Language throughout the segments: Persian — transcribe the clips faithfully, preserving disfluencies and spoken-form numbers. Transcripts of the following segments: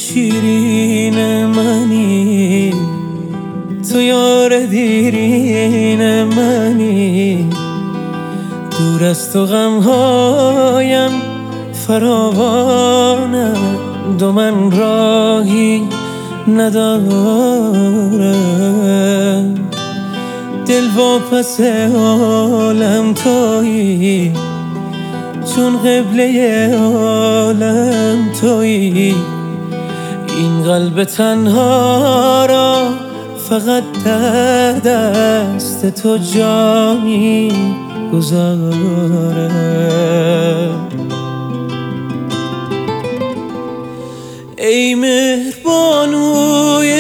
شیرین منی، تو یار دیرین منی. دور از تو غمهایم فراوانند و من راهی ندارم. دل واپس عالم تویی، چون قبله عالم تویی. این قلب تنها را فقط در دست تو جا می گذارم. ای مهربانوی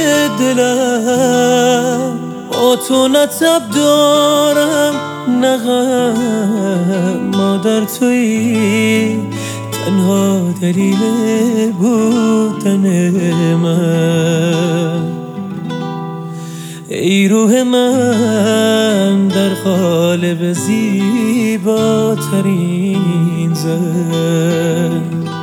دلم، با تو نه تب دارم نه غم. مادر تویی تنها دلیل بودن من. ای روح من در قالب زیباترین زن.